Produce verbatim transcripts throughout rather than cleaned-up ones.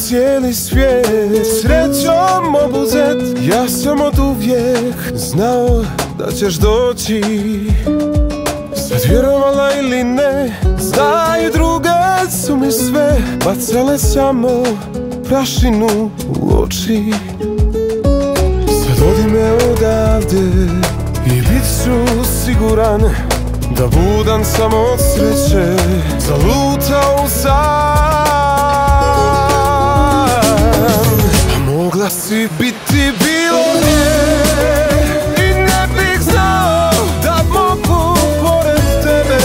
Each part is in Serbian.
cijeli svijet srećom obuzet. Ja sam od uvijek znao da ćeš doći. Sad vjerovala ili ne, znaju druge su mi sve bacale samo prašinu u oči. Sad odi me odavde i bit ću siguran da budem samo od sreće zalutao sam. A mogla si biti bilo gdje i ne bih znao da mogu pored tebe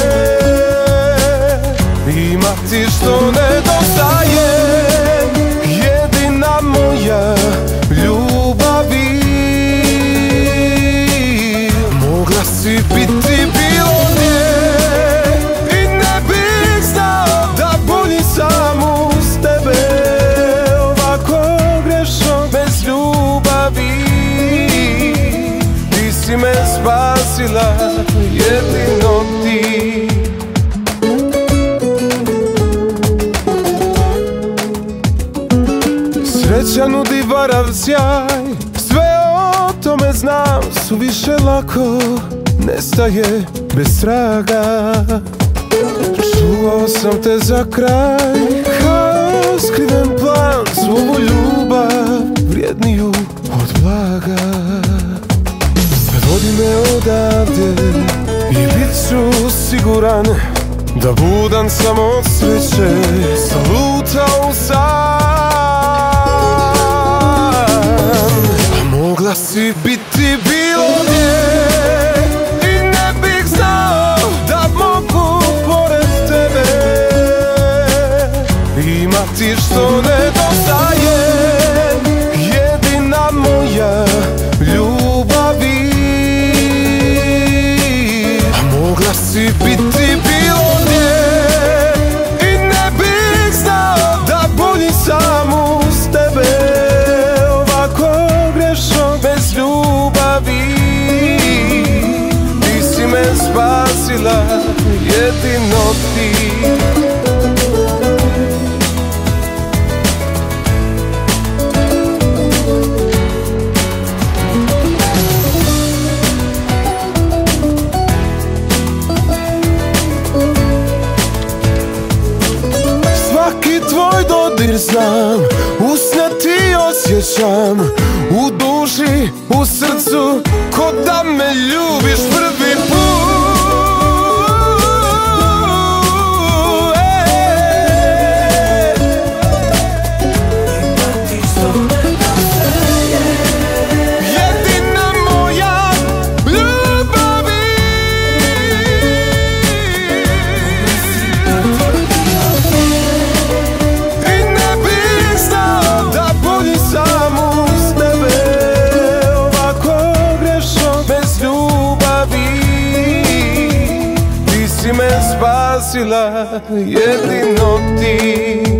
imati što nedostaje. Jedina moja ljubavi. Mogla si biti bilo gdje i ne bih znao da bolji sam uz tebe. Ovako grešno bez ljubavi ti si me spasila, jedino ti. Sreća nudi varav sjaj, sve o tome znam, suviše lako nestaje bez traga. Čuvao sam te za kraj, kao skriven plan, svu ovu ljubav vrijedniju od blaga. Sad vodi me odavde i bit ću siguran da budem samo od sreće zalutao sam. Mogla si biti bilo gdje i ne bih znao da mogu pored tebe imati što nedostaje. Jedina moja ljubavi. A mogla si biti bilo gdje i ne bih znao da bolji sam uz tebe. Bez ljubavi ti si me spasila, jedino ti. Svaki tvoj dodir znam, usne ti osjećam, u duši, u srcu, ko da me ljubiš prvi put. Jedina moja ljubavi. I ne bih znao da bolji sam uz tebe. Ti si me spasila, jedino ti.